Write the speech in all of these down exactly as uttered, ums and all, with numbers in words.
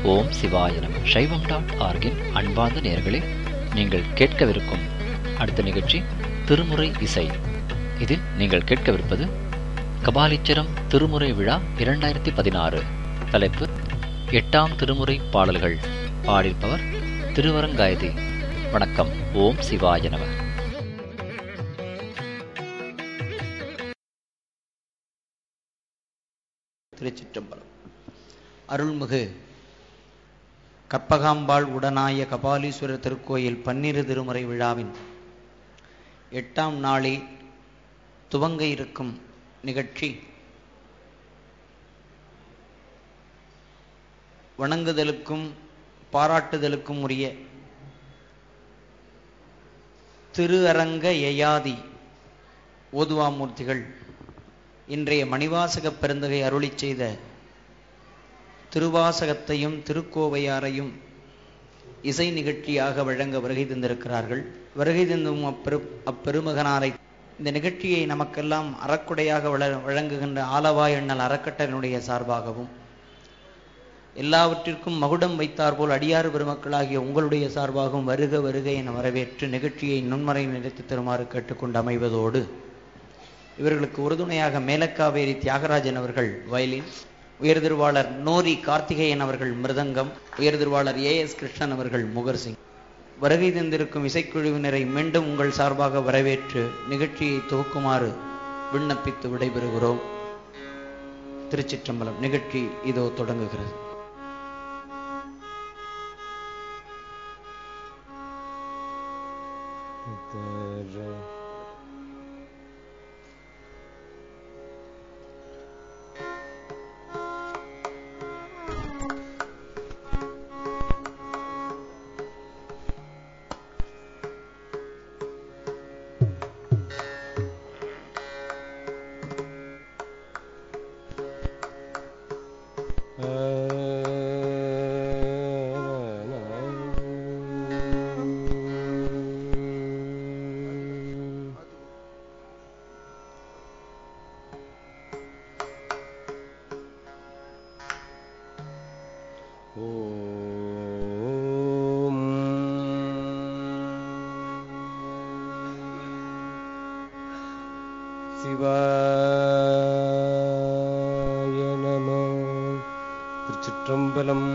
ஓம் சிவாய நம. சைவம் டாட் ஆர்கின் அன்பார்ந்த நேயர்களே, நீங்கள் கேட்கவிருக்கும் அடுத்த நிகழ்ச்சி திருமுறை இசை. இதில் நீங்கள் கேட்கவிருப்பது கபாலீச்சரம் திருமுறை விழா இரண்டாயிரத்தி பதினாறு. தலைப்பு எட்டாம் திருமுறை பாடல்கள். பாடியிருப்பவர் திருவரங்காயதி. வணக்கம். ஓம் சிவாய நம. திருச்சிற்றம்பலம். அருள்மிகு கற்பகாம்பாள் உடனாய கபாலீஸ்வரர் திருக்கோயில் பன்னிரு திருமுறை விழாவின் எட்டாம் நாளில் துவங்க இருக்கும் நிகழ்ச்சி வணங்குதலுக்கும் பாராட்டுதலுக்கும் உரிய திரு அரங்க யயாதி ஓதுவாமூர்த்திகள் இன்றைய மணிவாசக பெருந்தகை அருளி செய்த திருவாசகத்தையும் திருக்கோவையாரையும் இசை நிகழ்ச்சியாக வழங்க வருகை தந்திருக்கிறார்கள். வருகை தந்தும் அப்பெரு அப்பெருமகனாரை இந்த நிகழ்ச்சியை நமக்கெல்லாம் அறக்குடையாக வள வழங்குகின்ற ஆலவாய் எண்ணல் அறக்கட்டளையினுடைய சார்பாகவும், எல்லாவற்றிற்கும் மகுடம் வைத்தாற்போல் அடியாறு பெருமக்களாகிய உங்களுடைய சார்பாகவும் வருக வருக என வரவேற்று நிகழ்ச்சியை நுண்மறை நிறுத்தி தருமாறு கேட்டுக்கொண்டு அமைவதோடு, இவர்களுக்கு உறுதுணையாக மேலக்காவேரி தியாகராஜன் அவர்கள் வயலின், உயர்திருவாளர் நோரி கார்த்திகேயன் அவர்கள் மிருதங்கம், உயர்திருவாளர் ஏ எஸ் கிருஷ்ணன் அவர்கள் முகர்சிங். வருகை தந்திருக்கும் இசைக்குழுவினரை மீண்டும் உங்கள் சார்பாக வரவேற்று நிகழ்ச்சியை துவக்குமாறு விண்ணப்பித்து விடைபெறுகிறோம். திருச்சிற்றம்பலம். நிகழ்ச்சி இதோ தொடங்குகிறது. திருச்சிற்றம்பலம்.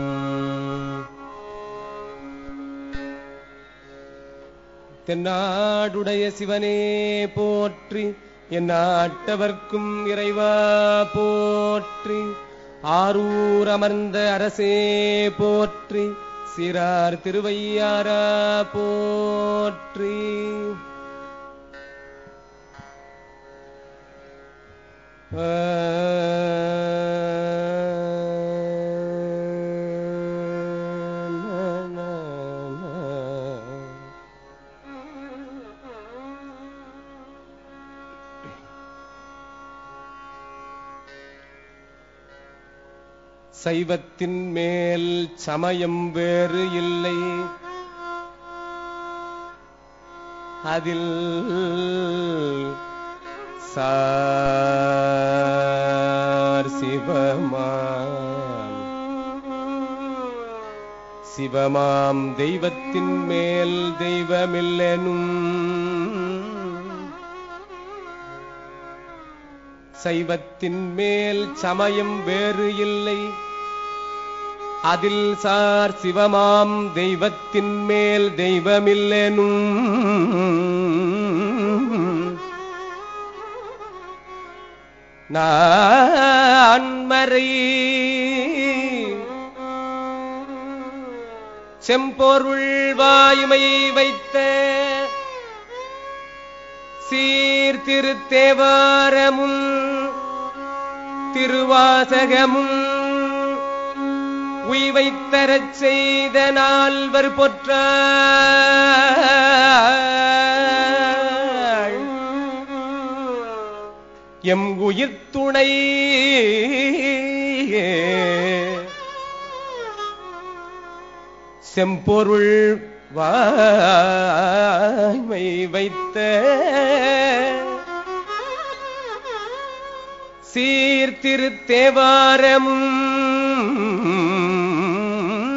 தென்னாடுடைய சிவனே போற்றி, என் நாட்டவர்க்கும் இறைவா போற்றி, ஆரூர் அமர்ந்த அரசே போற்றி, சிறார் திருவையாரா போற்றி. சைவத்தின் மேல் சமயம் வேறு இல்லை, அதில் சார் சிவமாம் சிவமாம் தெய்வத்தின் மேல் தெய்வமில்லெனும் சைவத்தின் மேல் சமயம் வேறு இல்லை, அதில் சார் சிவமாம் தெய்வத்தின் மேல் தெய்வமில்லெனும் நான்மறை செம்பொருள் வாய்மை வைத்த சீர்திருத்தேவாரமும் திருவாசகமும் உய்வைத்தரச் செய்த நால்வர் பொற்றாள் எம் உயிர் துணை செம்பொருள் வாய்மை வைத்த சீர்திருத்தேவாரமும்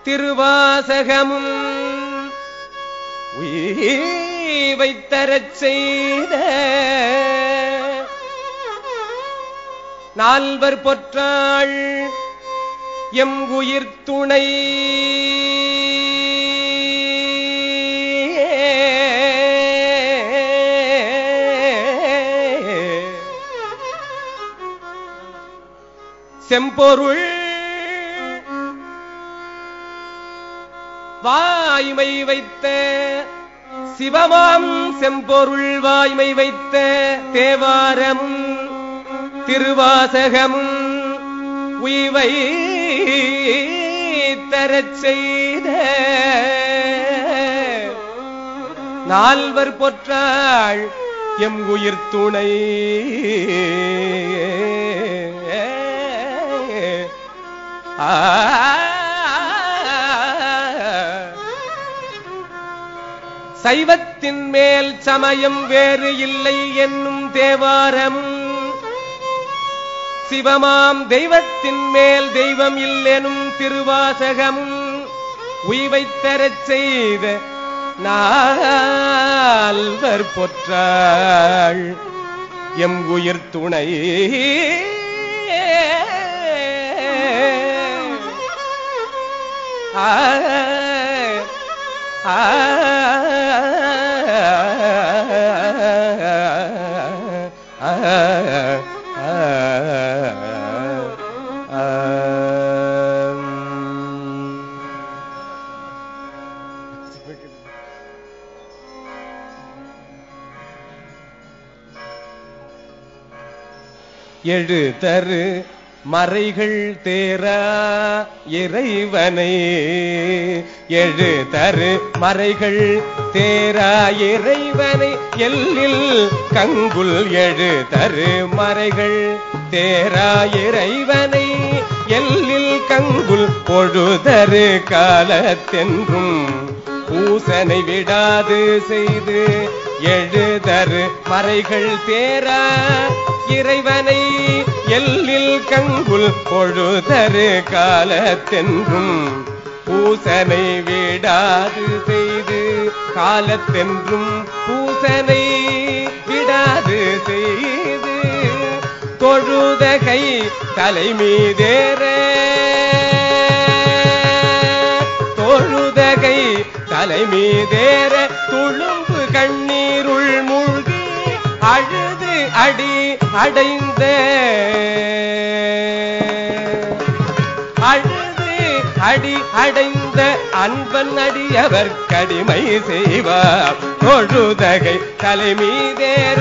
திருவாசகமும் உய்வைத்தரச் செய்த நால்வர் பொற்றாள் எம் உயிர் துணை செம்பொருள் வாய்மை வைத்த சிவமாம் செம்பொருள் வாய்மை வைத்த தேவாரமும் திருவாசகமும் உய்வை தரச் செய்த நால்வர் பொற்றாள் எம் உயிர் துணை ஆ சைவத்தின் மேல் சமயம் வேறு இல்லை என்னும் தேவாரமும் சிவமாம் தெய்வத்தின் மேல் தெய்வம் இல்லெனும் திருவாசகமும் உய்வைத் தரச் செய்த நால்வர் பொற்றாள் எம் உயிர் துணை ஆ ஆ எழு தரு மறைகள் தேரா இறைவனை எழு தரு மறைகள் தேரா இறைவனை எல்லில் கங்குல் எழு தரு மறைகள் தேரா இறைவனை எல்லில் கங்குல் பொழுதரு காலத்தென்றும் பூசனை விடாது செய்து எழுதரு மறைகள் தேரா இறைவனை எல்லில் கங்குல் பொழுதரு காலத்தென்றும் பூசனை விடாது செய்து காலத்தென்றும் பூசனை விடாது செய்து தொழுதகை தலைமீதேற தொழுதகை தலைமீதேற துளும்பு கண்ணீருள் மூழ்கி அழுது அடி அடைந்த அழுது அடி அடைந்த அன்பன் அடியவர் கடிமை செய்வார் தொழுதகை தலைமீதேற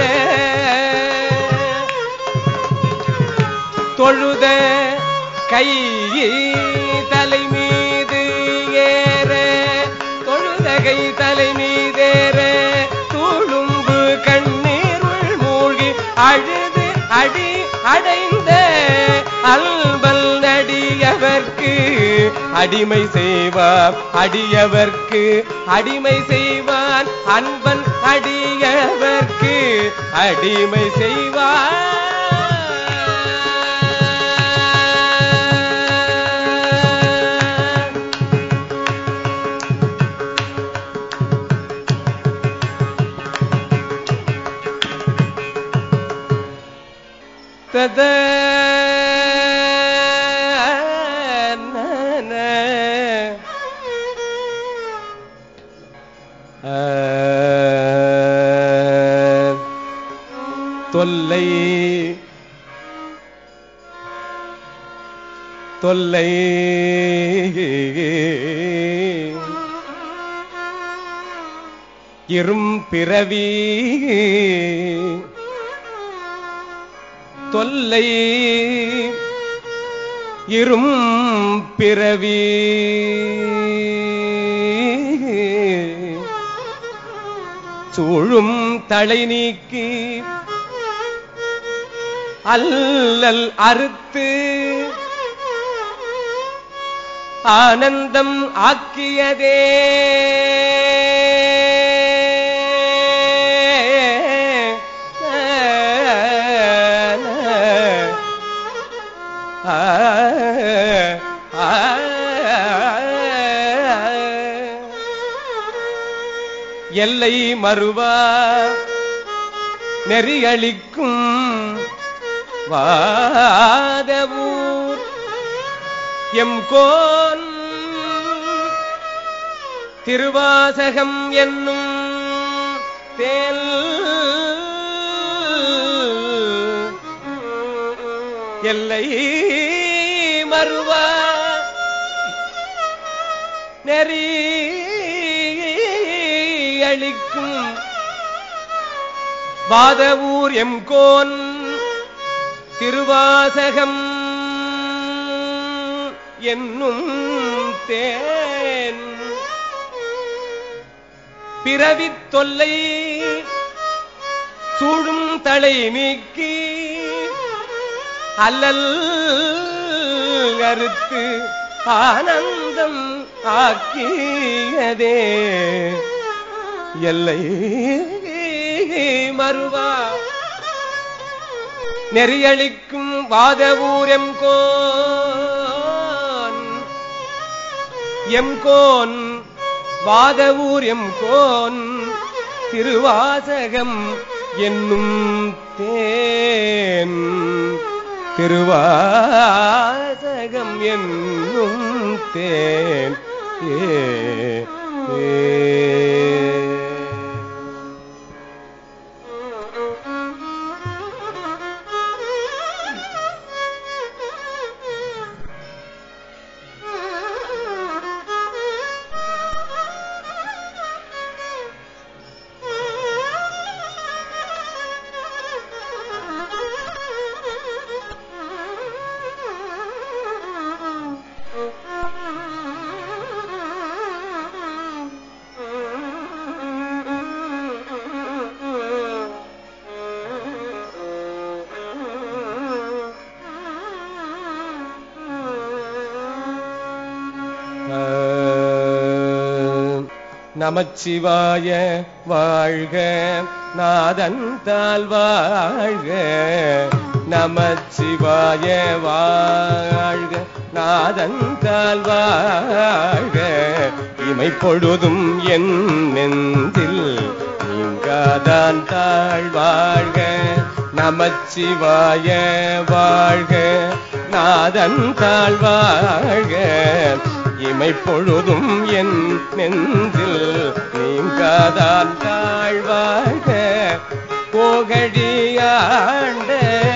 தொழுத கை தலைமீது ஏற தொழுதகை தலைமீதேற துளும்பு கண்ணீருள் மூழ்கி அழுது அடி அடைந்த அல்பல் அடியவர்க்கு அடிமை செய்வார் அடியவர்க்கு அடிமை செய்வான் அன்பன் அடியவர்க்கு அடிமை செய்வார் தத தொல்லை தொல்லை இரும் பிறவி தொல்லை இரும் பிறவி சூழும் தலை நீக்கி அல்லல் அறுத்து ஆனந்தம் ஆக்கியதே ஆ எல்லை மறுவா நெறியளிக்கும் வாதவூர் எம்கோன் திருவாசகம் என்னும் தேல் எல்லை மறுவா நெறி அளிக்கும் வாதவூர் எம்கோன் திருவாசகம் என்னும் தேன் பிறவித் தொல்லை சூடும் தலை நீக்கி அல்லல் அறுத்து ஆனந்தம் ஆக்கியதே எல்லை மறுவா நெறியளிக்கும் வாதவூர் எம்கோன் எம்கோன் வாதவூர் எம்கோன் திருவாசகம் என்னும் தேன் திருவாசகம் என்னும் தேன் ஏ நமச்சிவாய வாழ்க நாதன் தாள் வாழ்க நமச்சிவாய வாழ்க நாதன் தாள் வாழ்க இமைப்பொழுதும் என் நெஞ்சில் நீங்காதான் தாழ் வாழ்க நமச்சிவாய வாழ்க நாதன் தாள் வாழ்க இமைப்பொழுதும் என் நெஞ்சில் நீங்காதான் தாழ்வாழ்க போகடியாண்ட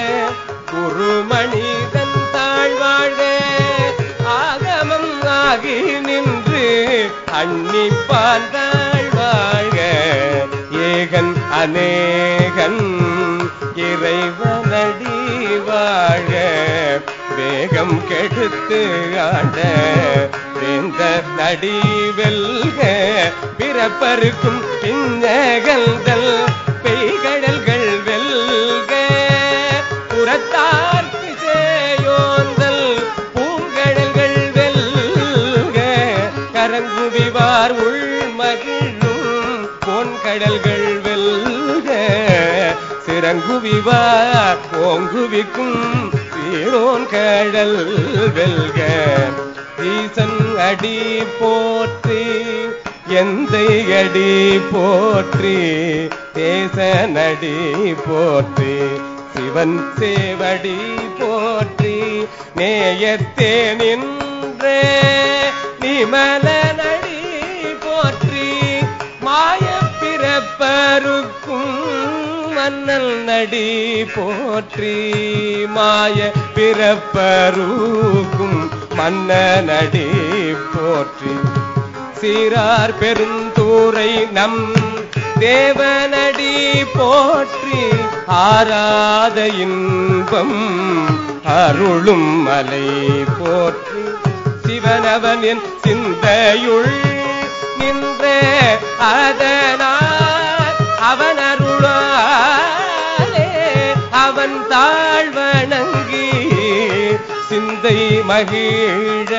குருமணிதன் தாழ்வாழ்க ஆகமம் ஆகி நின்று அன்னிப்பான் தாழ்வாழ்க ஏகன் அநேகன் இறைவனடி வாழ்க வேகம் கெடுத்து ஆண்ட வேந்த நடி வெல்க பிறப்பருக்கும் பின்னகல்தல் பெய்கடல்கள் வெல்க புறத்தார்க்கு சேயோந்தல் பூங்கடல்கள் வெல்க கரங்குவிவார் உள்மகிழும் பொன்கடல்கள் வெல்க சிறங்குவிவார் ஓங்குவிக்கும் சீரோன் கடல் வெல்க ஈசன் அடி போற்றி எந்தை அடி போற்றி தேசனடி போற்றி சிவன் சேவடி போற்றி நேயத்தே நின்றே நிமலனடி போற்றி மாய பிறப்பருக்கும் மன்னல் நடி போற்றி மாய பிறப்பருக்கும் மன்னனடி போற்றி சீரார் பெருந்தூரை நம் தேவனடி போற்றி ஆராத இன்பம் அருளும் மலை போற்றி சிவனவன் என் சிந்தையுள் நின்ற அதனால் அவன் அருளாலே அவன் தாழ்வணங்கி சிந்தை மகிழ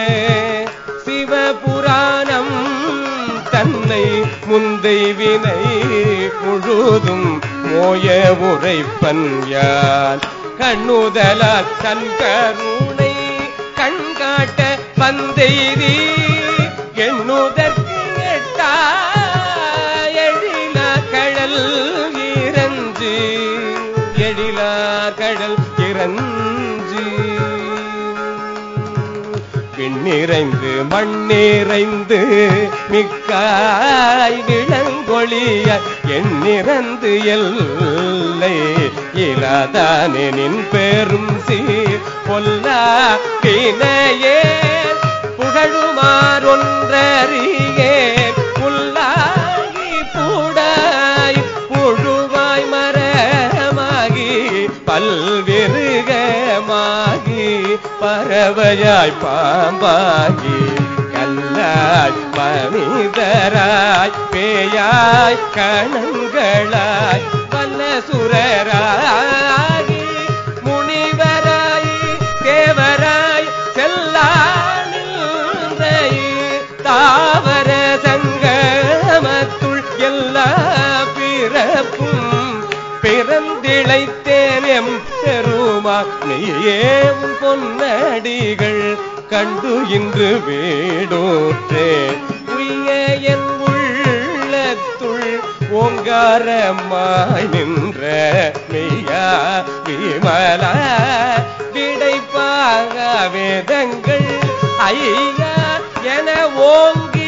சிவபுராணம் தன்னை முந்தை வினை முழுதும் மோய உரைப்பன் யான் கண்ணுதலால் தன் கருணை கண்காட்ட பந்தெய்தி எண்ணுதற்கு எட்டா எழி விண்ணிறைந்து மண்ணிறைந்து மிக்காய் விளங்கொழிய எண்ணிறந்து எல்லை இலாதானே நின் பெரும் சீர் பொல்லா பிணையே புகழுமாறொன்றறியே புல்லாகி பூடாய் புழுவாய் மரமாகி பல்விருகமாகி பறவையாய் பாம்பாகி கல்லாய் மனிதராய் பேயாய் கணங்களாய் வல்லசுரராய் முனிவராய் தேவராய் செல்லானில்லை தாவர சங்கமத்துள் எல்லா பிறப்பும் பிறந்திழைத்தேனெம் பெருமா நீயே உன் பொன்னடிகள் கண்டு இன்று வீடோற்றேன் உய்ய என் உள்ளத்துள் ஓங்காரமாய் நின்ற மெய்யா விமலா விடைப்பாக வேதங்கள் ஐயா என ஓங்கி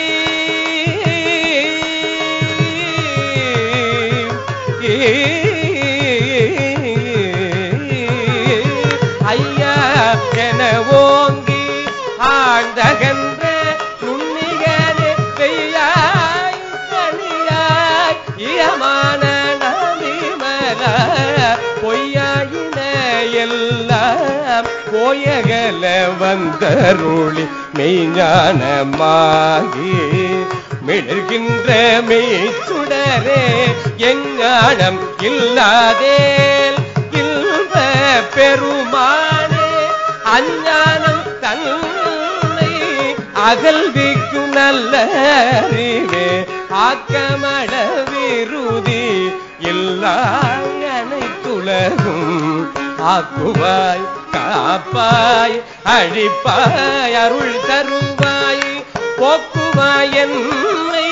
ஐயா என ஓங்கி ஆழ்ந்தகன்ற நுண்ணிகரே பெய்யாய் கனியாய் இயமான நதிமலா பொய்யாயின எல்லாம் போயகல வந்தருளி மெய்ஞானமாகி மிளர்கின்ற மெய்ச்சுடரே எஞ்ஞானம் இல்லாதேல் இல்ப பெருமானே அஞ்ஞானம் தன்னை அகல்விக்கும் நல்ல அறிவே ஆக்கமட விருதி எல்லாம் அனைத்துலகும் ஆக்குவாய் காப்பாய் அழிப்பாய் அருள் தருவாய் போக்குவாய் என்னை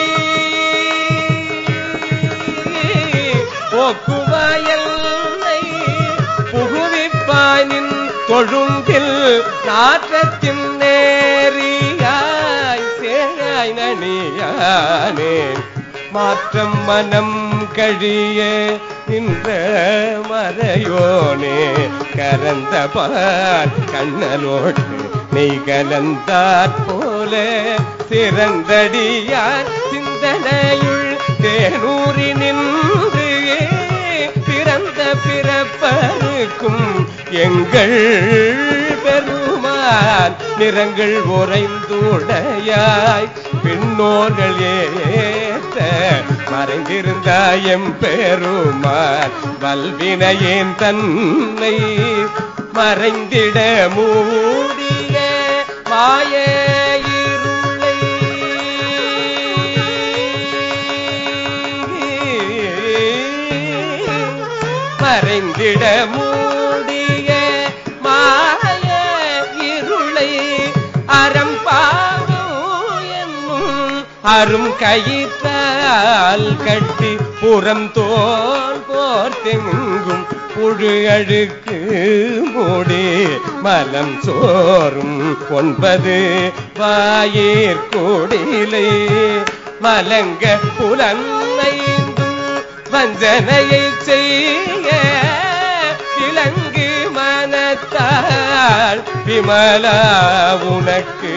போக்குவாய் என்னை புகுவிப்பாய் நின் தொழும்பில் நாற்றத்தின் நேரியாய் சேயாய் நனியானே மாற்றம் மனம் கழிய நின்ற மறையோனே கரந்த பார் கண்ணலோடு நெய் கலந்தாற் போல சிறந்தடியார் சிந்தனையுள் தேனூரி நின்று பிறந்த பிறப்பருக்கும் எங்கள் பெருமான் நிறங்கள் உறைந்துடையாய் பின்னோர்கள் ஏத்த மறைந்திருந்தாய் எம் பெருமான் வல்வினையேன் தன்னை மறைந்திட மூடிய மாய இருளை மறைந்திட மூடிய மாய இருளை அறம்பாவும் என்னும் அரும் கயிற்றால் கட்டி புறம் தோல் போர்த்தெங்கும் புழு அழுக்கு மூடி மலம் சோறும் ஒன்பது வாயிற்கூடிலை மலங்க புலன்னைந்தும் வஞ்சனையை செய்ய விலங்கு மனத்தால் விமலா உனக்கு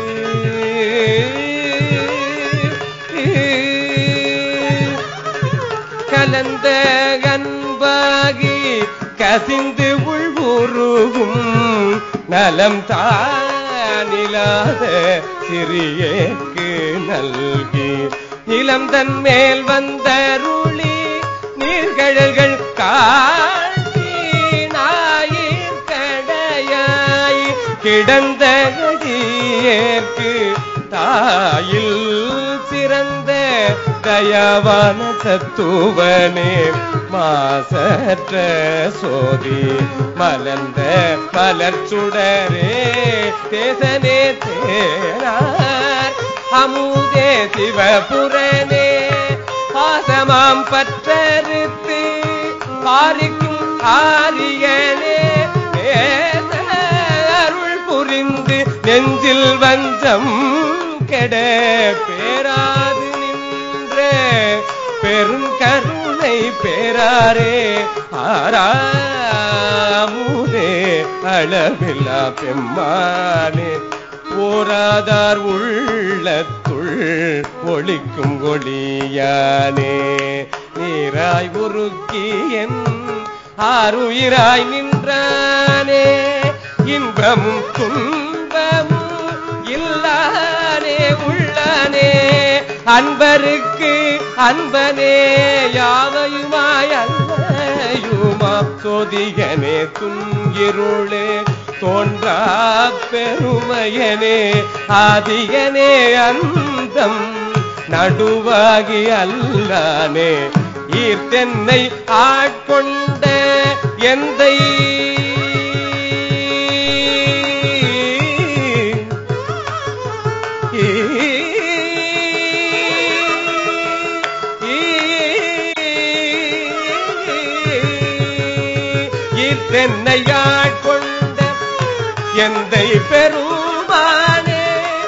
கலந்த அன்பாகி கசிந்து உள்வுருகும் நலம் தானிலாத சிறியேக்கு நல்கி நிலம் தன் மேல் வந்தருளி நீர்கழல்கள் காட்டி நாயிற்கடையாய் கிடந்த கதியேற்கு தாயில் சிறந்த தயவான தத்துவனே மாசற்ற சோதி மலர்ந்த மலர்ச்சுடரே தேசனே தேனார் அமுதே சிவபுரனே பாசமாம் பற்றறுத்து பாரிக்கும் ஆரியனே அருள் புரிந்து நெஞ்சில் வஞ்சம் கெட பேராது நின்ற பெருங்கருணை பேராரே ஆராமுதே அளவில்லா பெம்மானே போராதார் உள்ளத்துள் ஒளிக்கும் ஒளியானே நீராய் உருக்கியன் ஆறுயிராய் நின்றானே இன்பமும் துன்பமும் இல்லானே உள்ளானே அன்பருக்கு அன்பனே யாவையுமாய் அல்லையுமா சோதியனே துங்கிருளே தோன்றா பெருமையனே ஆதியனே அந்தம் நடுவாகி அல்லானே ஈர்த்தென்னை ஆட்கொண்ட எந்தை ஈர்த்தென்னை ஆட்கொண்ட எந்தை பெருமானே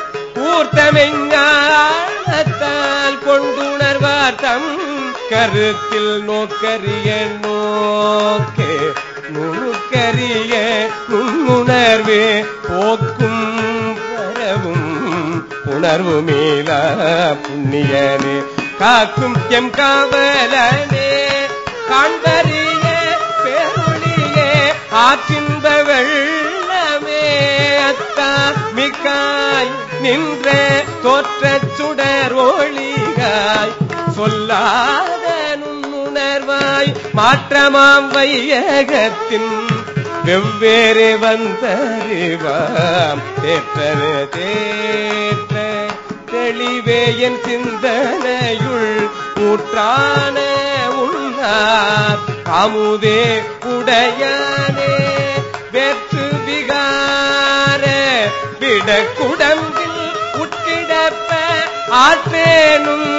ஊர்த்தமெஞ்ஞானத்தால் கொண்டுணர்வார் தம் கருத்தில் நோக்கரிய நோக்கே நுணுக்கரிய நுண்ணுணர்வே போக்கும் பரவும் உணர்வு மேலா புண்ணியனே காக்கும் எம் காவலனே காண்பரிய பெருளியே ஆற்றின்ப வெள்ளமே அத்தா மிக்காய் நின்ற தோற்றச் சுடர் ஒளிகாய் சொல்லாத நுண்ணுணர்வாய் மாற்றமாம் வையகத்தின் வெவ்வேறு வந்தறிவாம் தேற்றன தேற்ற தெளிவே என் சிந்தனையுள் ஊற்றான உள்நார் அமுதே உடையானே வெற்று விகார விடக்குடம்பில் உட்கிடப்ப ஆற்றேனும்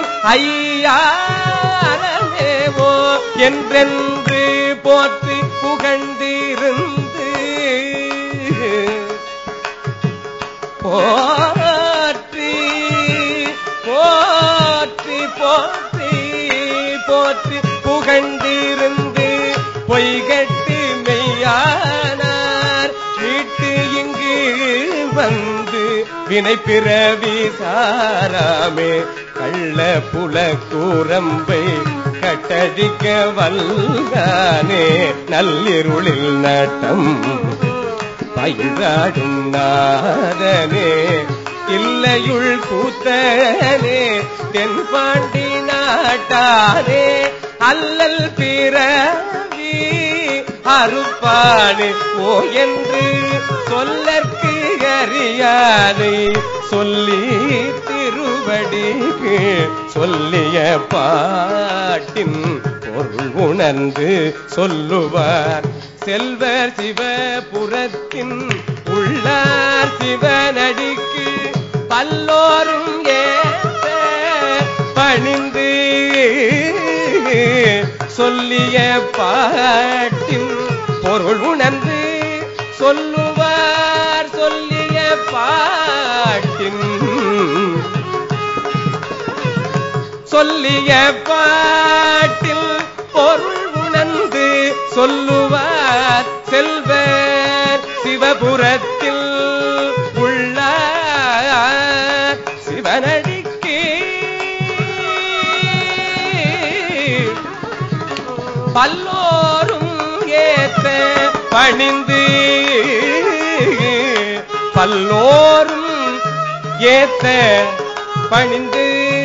ஐயாரமேவோ என்றென்று போற்றி புகழ்ந்திருந்து போற்றி போற்றி போற்றி போற்றி புகழ்ந்திருந்து பொய்கட்டு மெய்யானார் வீட்டு இங்கு வந்து வினை பிறவி சாராமே கள்ள புல கூரம்பை கட்டடிக்க வல்லானே நள்ளிருளில் நட்டம் பயிராடும் நாதனே இல்லையுள் கூத்தனே தென்பாண்டி நாட்டானே அல்லல் பிறவி அறுப்பானே ஓ என்று சொல்லற்கு அறியானை சொல்லி திருவடிக்கு சொல்லிய பாட்டின் பொருள் உணர்ந்து சொல்லுவார் செல்வர் சிவபுரத்தின் உள்ளார் சிவனடிக்கு பல்லோரும் ஏற்ற பணிந்து சொல்லிய பாட்டின் பொருள் உணர்ந்து சொல்லுவார் சொல்லிய பாட்டின் சொல்லிய பாட்டில் பொருள் உணர்ந்து சொல்லுவார் செல்வர் சிவபுரத்தில் உள்ள சிவனடிக்கு பல்லோரும் ஏற்ற பணிந்து பல்லோரும் ஏத்த பணிந்து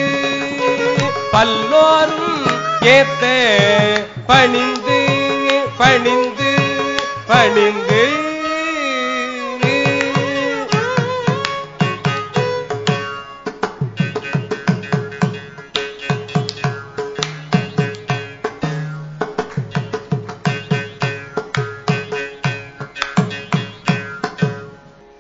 பல்லோரும் ஏத்த பணிந்து பணிந்து பணிந்து